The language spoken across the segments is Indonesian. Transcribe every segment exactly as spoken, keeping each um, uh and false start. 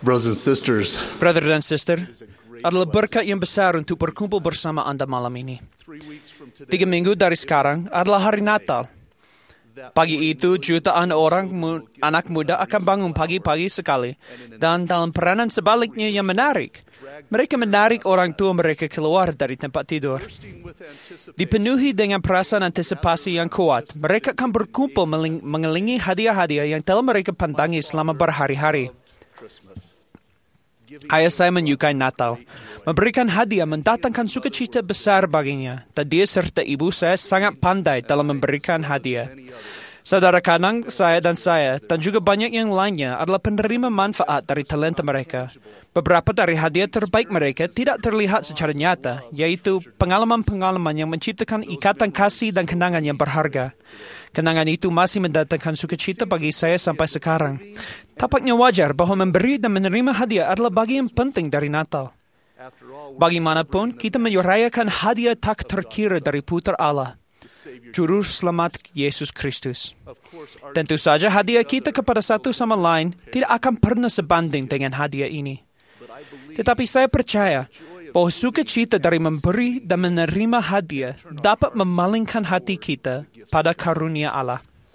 Brothers and sisters, Brother dan sister, adalah berkat yang besar untuk berkumpul bersama Anda malam ini. Tiga minggu dari sekarang adalah hari Natal. Pagi itu, jutaan orang mu- anak muda akan bangun pagi-pagi sekali. Dan dalam peranan sebaliknya yang menarik, mereka menarik orang tua mereka keluar dari tempat tidur. Dipenuhi dengan perasaan antisipasi yang kuat, mereka akan berkumpul meling- mengelilingi hadiah-hadiah yang telah mereka pandangi selama berhari-hari. Ayah saya menyukai Natal. Memberikan hadiah mendatangkan sukacita besar baginya. Dan dia serta ibu saya sangat pandai dalam memberikan hadiah. Saudara kandung saya dan saya, dan juga banyak yang lainnya adalah penerima manfaat dari talenta mereka. Beberapa dari hadiah terbaik mereka tidak terlihat secara nyata, yaitu pengalaman-pengalaman yang menciptakan ikatan kasih dan kenangan yang berharga. Kenangan itu masih mendatangkan sukacita bagi saya sampai sekarang. Tampaknya wajar bahwa memberi dan menerima hadiah adalah bagian penting dari Natal. Bagaimanapun, kita merayakan hadiah tak terkira dari putra Allah, Juru Selamat Yesus Kristus. Tentu saja hadiah kita kepada satu sama lain tidak akan pernah sebanding dengan hadiah ini. Tetapi saya percaya bahwa sukacita dari memberi dan menerima hadiah dapat memalingkan hati kita pada karunia Allah.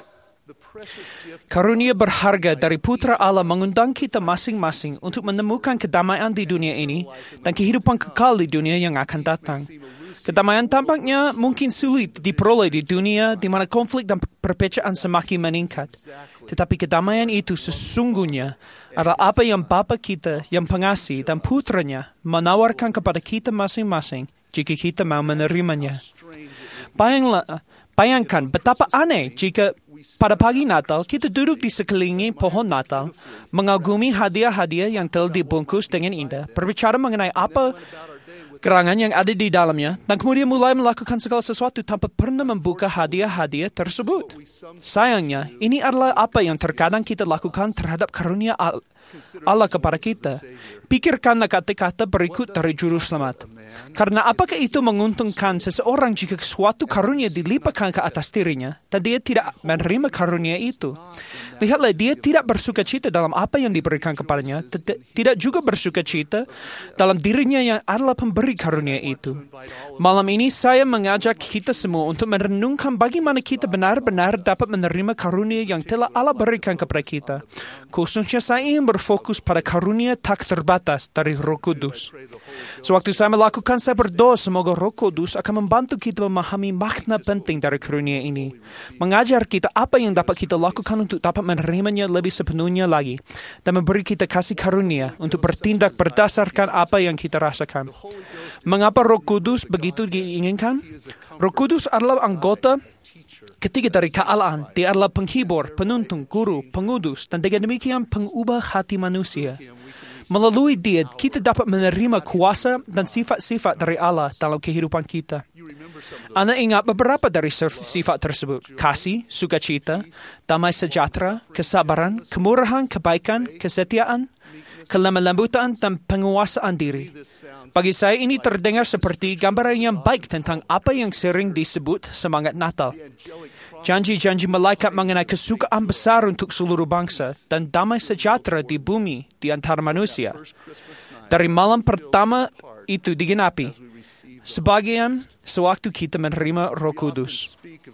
Karunia berharga dari Putra Allah mengundang kita masing-masing untuk menemukan kedamaian di dunia ini dan kehidupan kekal di dunia yang akan datang. Kedamaian tampaknya mungkin sulit diperoleh di dunia di mana konflik dan perpecahan semakin meningkat. Tetapi kedamaian itu sesungguhnya adalah apa yang Bapa kita yang pengasih dan Putranya menawarkan kepada kita masing-masing jika kita mau menerimanya. Bayanglah, bayangkan betapa aneh jika pada pagi Natal kita duduk di sekelilingi pohon Natal, mengagumi hadiah-hadiah yang telah dibungkus dengan indah, berbicara mengenai apa gerangan yang ada di dalamnya, dan kemudian mulai melakukan segala sesuatu tanpa pernah membuka hadiah-hadiah tersebut. Sayangnya, ini adalah apa yang terkadang kita lakukan terhadap karunia Allah kepada kita. Pikirkanlah kata-kata berikut dari Juru Selamat. Karena apakah itu menguntungkan seseorang jika suatu karunia dilimpahkan ke atas dirinya, dan dia tidak menerima karunia itu? Lihatlah, dia tidak bersukacita dalam apa yang diberikan kepadanya, tidak juga bersukacita dalam dirinya yang adalah pemberi karunia itu. Malam ini saya mengajak kita semua untuk merenungkan bagaimana kita benar-benar dapat menerima karunia yang telah Allah berikan kepada kita. Khususnya saya ingin berfokus pada karunia tak terbatas dari Roh Kudus. Sewaktu saya melakukan, saya berdoa semoga Roh Kudus akan membantu kita memahami makna penting dari karunia ini. Mengajar kita apa yang dapat kita lakukan untuk dapat menerimanya lebih sepenuhnya lagi. Dan memberi kita kasih karunia untuk bertindak berdasarkan apa yang kita rasakan. Mengapa Roh Kudus begitu diinginkan? Roh Kudus adalah anggota ketiga dari kealahan. Dia adalah penghibur, penuntun, guru, pengudus, dan dengan demikian pengubah hati manusia. Melalui dia, kita dapat menerima kuasa dan sifat-sifat dari Allah dalam kehidupan kita. Anda ingat beberapa dari sifat tersebut: kasih, sukacita, damai sejahtera, kesabaran, kemurahan, kebaikan, kesetiaan, kelemah lembutan, dan penguasaan diri. Bagi saya ini terdengar seperti gambaran yang baik tentang apa yang sering disebut semangat Natal. Janji-janji malaikat mengenai kesukaan besar untuk seluruh bangsa dan damai sejahtera di bumi di antara manusia. Dari malam pertama itu digenapi, sebagian sewaktu kita menerima Roh Kudus.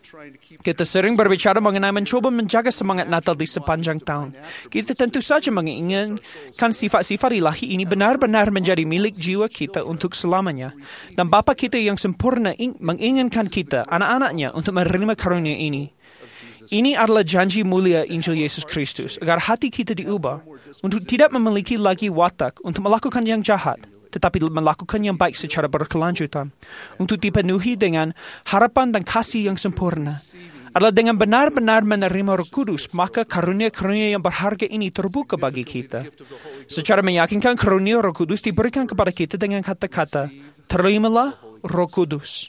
Kita sering berbicara mengenai mencoba menjaga semangat Natal di sepanjang tahun. Kita tentu saja menginginkan sifat-sifat ilahi ini benar-benar menjadi milik jiwa kita untuk selamanya. Dan Bapa kita yang sempurna menginginkan kita, anak-anaknya, untuk menerima karunia ini. Ini adalah janji mulia Injil Yesus Kristus, agar hati kita diubah, untuk tidak memiliki lagi watak untuk melakukan yang jahat, tetapi melakukan yang baik secara berkelanjutan, untuk dipenuhi dengan harapan dan kasih yang sempurna. Adalah dengan benar-benar menerima Roh Kudus, maka karunia-karunia yang berharga ini terbuka bagi kita. Secara meyakinkan, karunia Roh Kudus diberikan kepada kita dengan kata-kata, terimalah Roh Kudus.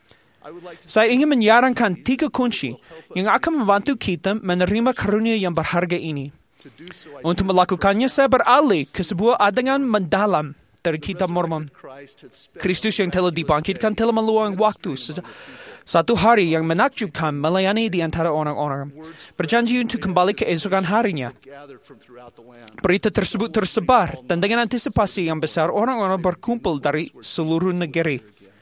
Saya ingin menyarankan tiga kunci yang akan membantu kita menerima karunia yang berharga ini. Untuk melakukannya, saya beralih ke sebuah adegan mendalam dari kitab Mormon. Kristus yang telah dibangkitkan telah meluang waktu Satu hari yang menakjubkan melayani di antara orang-orang, berjanji untuk kembali keesokan harinya. Berita tersebut tersebar, dan dengan antisipasi yang besar orang-orang berkumpul dari seluruh negeri.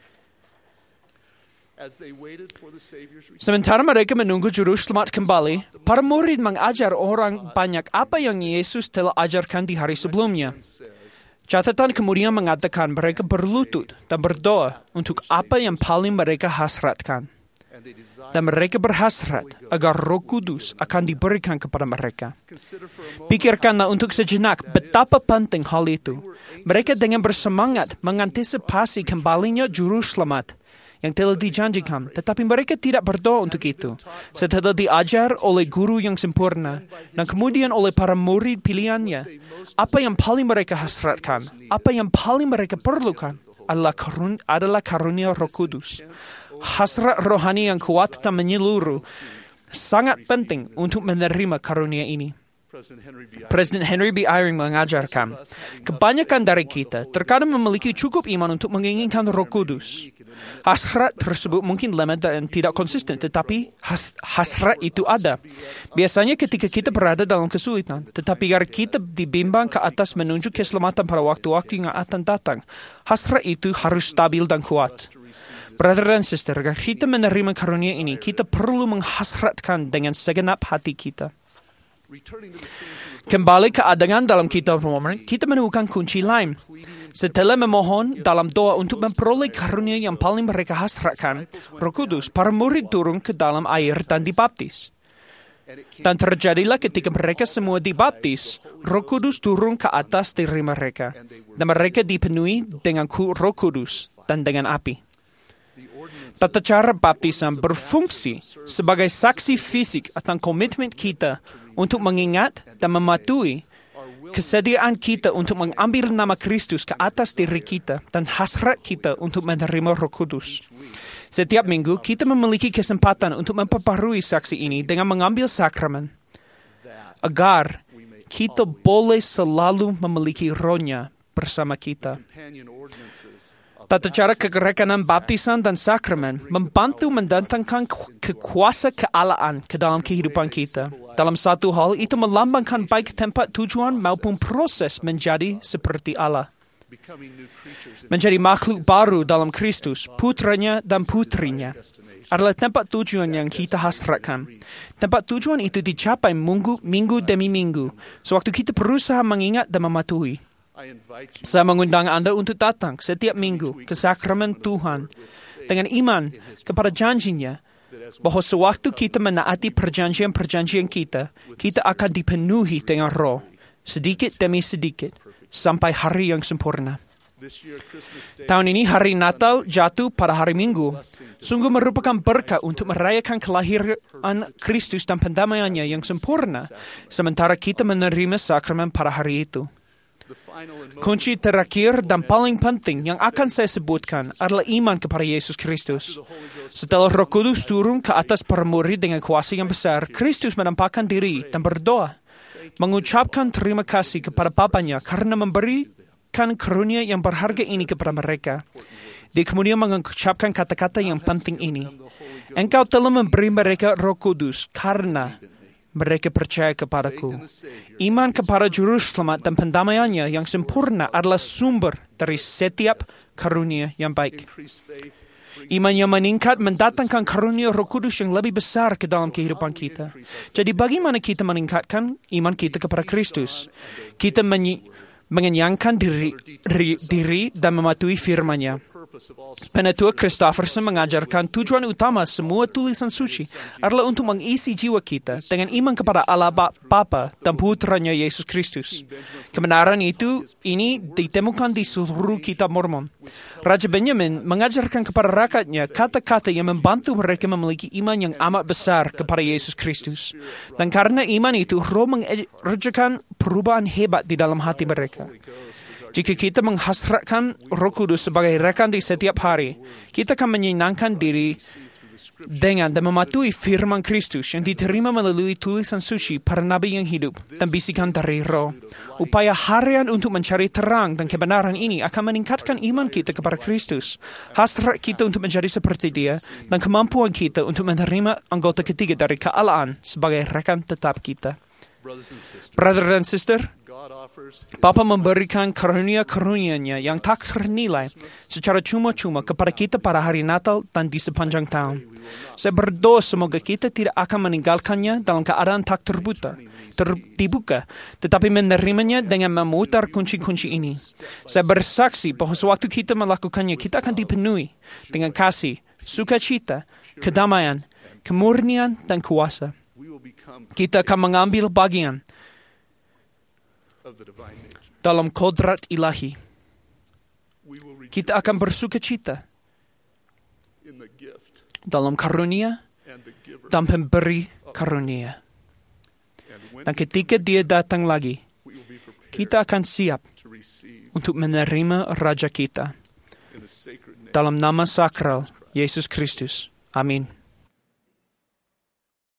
Sementara mereka menunggu Juru Selamat kembali, para murid mengajar orang banyak apa yang Yesus telah ajarkan di hari sebelumnya. Catatan kemudian mengatakan mereka berlutut dan berdoa untuk apa yang paling mereka hasratkan. Dan mereka berhasrat agar Roh Kudus akan diberikan kepada mereka. Pikirkanlah untuk sejenak betapa penting hal itu. Mereka dengan bersemangat mengantisipasi kembalinya Juru Selamat yang telah dijanjikan, tetapi mereka tidak berdoa untuk itu. Setelah diajar oleh guru yang sempurna, dan kemudian oleh para murid pilihannya, apa yang paling mereka hasratkan, apa yang paling mereka perlukan, adalah, karun, adalah karunia Roh Kudus. Hasrat rohani yang kuat dan menyeluruh sangat penting untuk menerima karunia ini. Presiden Henry B. Eyring mengajarkan, kebanyakan dari kita terkadang memiliki cukup iman untuk menginginkan Roh Kudus. Hasrat tersebut mungkin lemah dan tidak konsisten, tetapi has, hasrat itu ada. Biasanya ketika kita berada dalam kesulitan, tetapi agar kita dibimbang ke atas menuju keselamatan pada waktu-waktu yang akan datang, hasrat itu harus stabil dan kuat. Brother dan sister, agar kita menerima karunia ini, kita perlu menghasratkan dengan segenap hati kita. Kembali ke adegan dalam kitab Roma, kita menemukan kunci lain. Setelah memohon dalam doa untuk memperoleh karunia yang paling mereka hasratkan, Roh Kudus, para murid turun ke dalam air dan dibaptis. Dan terjadilah ketika mereka semua dibaptis, Roh Kudus turun ke atas diri mereka, dan mereka dipenuhi dengan Roh Kudus dan dengan api. Tata cara baptisan berfungsi sebagai saksi fisik akan komitmen kita untuk mengingat dan mematuhi kesediaan kita untuk mengambil nama Kristus ke atas diri kita dan hasrat kita untuk menerima Roh Kudus. Setiap minggu kita memiliki kesempatan untuk memperbarui saksi ini dengan mengambil sakramen, agar kita boleh selalu memiliki Roh-Nya bersama kita. Tata cara kegerekanan baptisan dan sakramen membantu mendatangkan kekuasa kealaan ke dalam kehidupan kita. Dalam satu hal, itu melambangkan baik tempat tujuan maupun proses menjadi seperti Allah. Menjadi makhluk baru dalam Kristus, putranya dan putrinya, adalah tempat tujuan yang kita hasratkan. Tempat tujuan itu dicapai minggu, minggu demi minggu, sewaktu kita berusaha mengingat dan mematuhi. Saya mengundang Anda untuk datang setiap minggu ke sakramen Tuhan dengan iman kepada janjinya bahwa sewaktu kita menaati perjanjian-perjanjian kita, kita akan dipenuhi dengan Roh, sedikit demi sedikit, sampai hari yang sempurna. Tahun ini hari Natal jatuh pada hari Minggu, sungguh merupakan berkah untuk merayakan kelahiran Kristus dan pendamaiannya yang sempurna, sementara kita menerima sakramen pada hari itu. Kunci terakhir dan paling penting yang akan saya sebutkan adalah iman kepada Yesus Kristus. Setelah Roh Kudus turun ke atas para murid dengan kuasa yang besar, Kristus menampakkan diri dan berdoa, mengucapkan terima kasih kepada Bapanya karena memberikan karunia yang berharga ini kepada mereka. Dia kemudian mengucapkan kata-kata yang penting ini, Engkau telah memberi mereka Roh Kudus karena mereka percaya kepadaku. Iman kepada Juru Selamat dan pendamaiannya yang sempurna adalah sumber dari setiap karunia yang baik. Iman yang meningkat mendatangkan karunia Roh Kudus yang lebih besar ke dalam kehidupan kita. Jadi bagaimana kita meningkatkan iman kita kepada Kristus? Kita menyi- mengenyangkan diri, diri, diri dan mematuhi firman-Nya. Penatua Christopherson mengajarkan tujuan utama semua tulisan suci adalah untuk mengisi jiwa kita dengan iman kepada Allah Bapa dan Putranya Yesus Kristus. Kebenaran itu ini ditemukan di seluruh kitab Mormon. Raja Benjamin mengajarkan kepada rakyatnya kata-kata yang membantu mereka memiliki iman yang amat besar kepada Yesus Kristus. Dan karena iman itu, Roh mengerjakan perubahan hebat di dalam hati mereka. Jika kita menghasratkan Roh Kudus sebagai rekan di setiap hari, kita akan menyenangkan diri dengan dan mematuhi firman Kristus yang diterima melalui tulisan suci para nabi yang hidup dan bisikan dari Roh. Upaya harian untuk mencari terang dan kebenaran ini akan meningkatkan iman kita kepada Kristus, hasrat kita untuk menjadi seperti Dia, dan kemampuan kita untuk menerima anggota ketiga dari kealahan sebagai rekan tetap kita. Brother dan sister, Bapa memberikan karunia-karunia-Nya yang tak ternilai secara cuma-cuma kepada kita pada hari Natal dan di sepanjang tahun. Saya berdoa semoga kita tidak akan meninggalkannya dalam keadaan tak terbuka, terbuka, tetapi menerimanya dengan memutar kunci-kunci ini. Saya bersaksi bahwa sewaktu kita melakukannya, kita akan dipenuhi dengan kasih, sukacita, kedamaian, kemurnian, dan kuasa. Kita akan mengambil bagian dalam kodrat ilahi. Kita akan bersukacita dalam karunia dan pemberi karunia. Dan ketika Dia datang lagi, kita akan siap untuk menerima Raja kita. Dalam nama sakral Yesus Kristus. Amin.